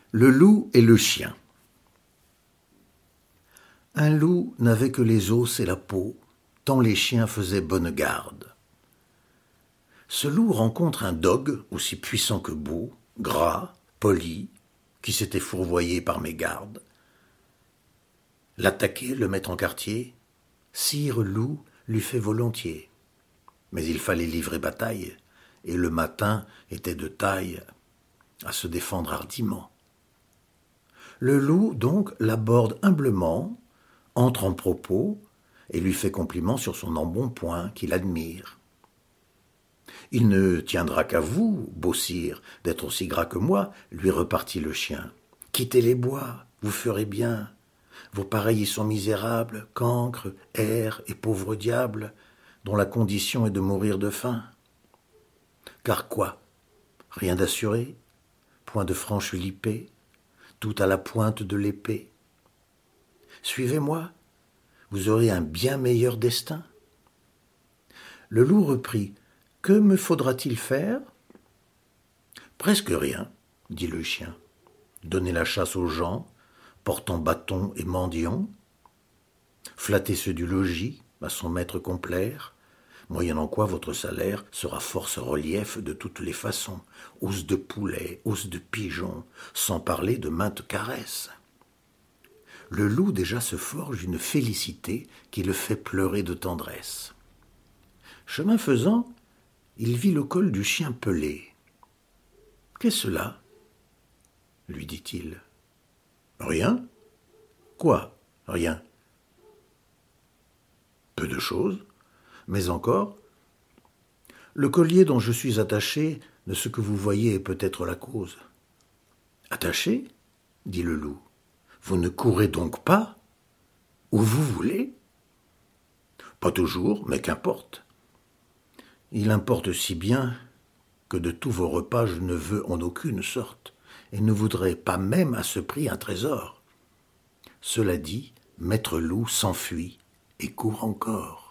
Le loup et le chien. Un loup n'avait que les os et la peau, tant les chiens faisaient bonne garde. Ce loup rencontre un dogue, aussi puissant que beau, gras, poli, qui s'était fourvoyé par mégarde. L'attaquer, le mettre en quartier, sire loup lui fait volontiers. Mais il fallait livrer bataille, et le matin était de taille à se défendre hardiment. Le loup, donc, l'aborde humblement, entre en propos, et lui fait compliment sur son embonpoint qu'il admire. « Il ne tiendra qu'à vous, beau sire, d'être aussi gras que moi, » lui repartit le chien. « Quittez les bois, vous ferez bien. Vos pareils y sont misérables, cancres, hères et pauvres diables, dont la condition est de mourir de faim. Car quoi? Rien d'assuré? Point de franche lippée? Tout à la pointe de l'épée? Suivez-moi, vous aurez un bien meilleur destin. » Le loup reprit. « Que me faudra-t-il faire ?»« Presque rien, » dit le chien. « Donner la chasse aux gens, portant bâton et mendiant, flatter ceux du logis, à son maître complaire, moyennant quoi votre salaire sera force relief de toutes les façons, os de poulet, os de pigeon, sans parler de maintes caresses. » Le loup déjà se forge une félicité qui le fait pleurer de tendresse. Chemin faisant, il vit le col du chien pelé. « Qu'est cela ?» lui dit-il. « Rien. »« Quoi, rien ?»« Peu de choses, mais encore. Le collier dont je suis attaché, de ce que vous voyez est peut-être la cause. »« Attaché ?» dit le loup. « Vous ne courez donc pas où vous voulez ?»« Pas toujours, mais qu'importe. Il importe si bien que de tous vos repas je ne veux en aucune sorte, et ne voudrais pas même à ce prix un trésor. » Cela dit, maître loup s'enfuit et court encore.